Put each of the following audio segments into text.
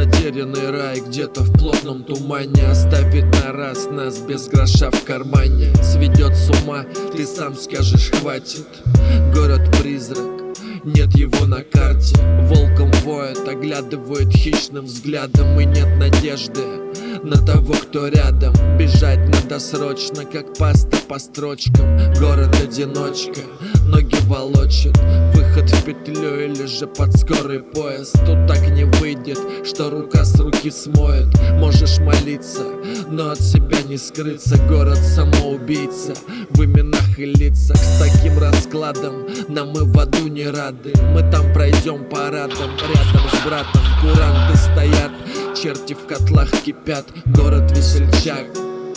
Затерянный рай где-то в плотном тумане оставит на раз нас без гроша в кармане. Сведет с ума, ты сам скажешь хватит. Город-призрак, нет его на карте. Волком воет, оглядывает хищным взглядом. И нет надежды на того, кто рядом. Бежать надо срочно, как паста по строчкам. Город-одиночка, ноги волочит. Выход в петлю или же под скорый поезд. Тут так не выйдет, что рука с руки смоет. Можешь молиться, но от себя не скрыться. Город самоубийца, в именах и лицах. С таким раскладом нам и в аду не рады. Мы там пройдем парадом, рядом с братом. Куранты стоят, черти в котлах кипят. Город весельчак,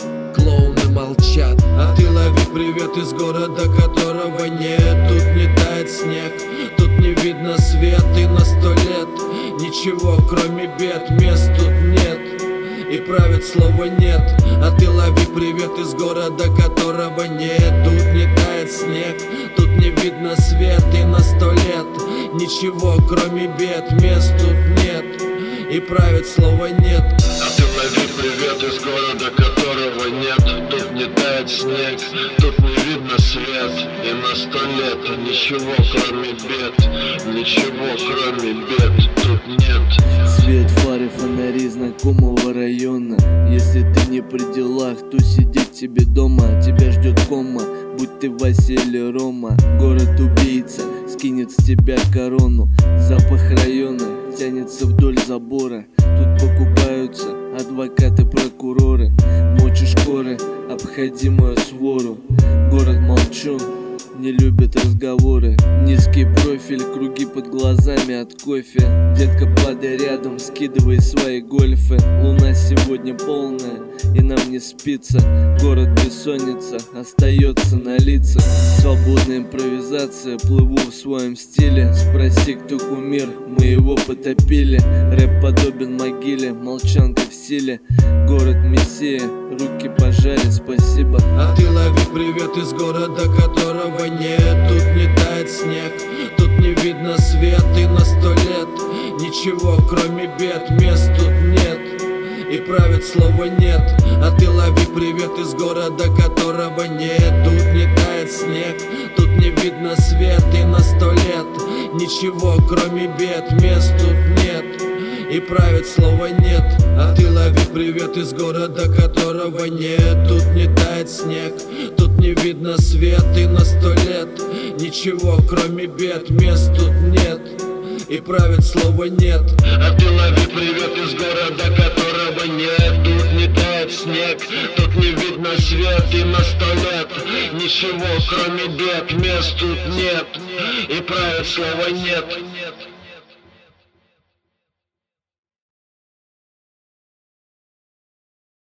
клоуны молчат. А ты лови привет из города, которого нет. Тут не тает снег, тут не видно свет. И на 100 лет ничего кроме бед. Мест тут нет, и правит слово нет. А ты лови привет из города, которого нет. Тут не тает снег, тут не видно свет. И на 100 лет ничего кроме бед. Мест тут нет, и правит слово нет. А ты лови привет из города, которого нет. Тут не тает снег, тут не видно свет. И на 100 лет ничего кроме бед. Ничего кроме бед тут нет. Свет фары, фонари знакомого района. Если ты не при делах, то сидеть тебе дома. Тебя ждет кома, будь ты Вася или Рома. Город-убийца скинет с тебя корону. Запах района тянется вдоль забора. Тут покупаются адвокаты, прокуроры. Мочишь коры, обходимую свору. Город молчун, не любит разговоры. Низкий профиль, круги под глазами от кофе. Детка, падай рядом, скидывай свои гольфы. Луна сегодня полная, и нам не спится. Город бессонница, остается на лицах. Свободная импровизация, плыву в своем стиле. Спроси, кто кумир, мы его потопили. Рэп подобен могиле, молчанка в силе. Город мессия, руки пожали, спасибо. А ты лови привет из города, которого нет. Тут не тает снег, тут не видно свет. И на 100 лет ничего кроме бед. Мест тут нет, и правит слово нет. А ты лови привет из города, которого нет. Тут не тает снег, тут не видно свет. И на 100 лет ничего кроме бед. Мест тут нет, и правит слово нет. А ты лови привет из города, которого нет. Тут не тает снег, тут не видно свет. И на 100 лет ничего кроме бед. Мест тут нет, и правит слово нет. А ты лови привет из города, которого нет. Тут не тает снег, тут не видно свет. И на 100 лет ничего кроме бед. Мест тут нет, и правит слово нет.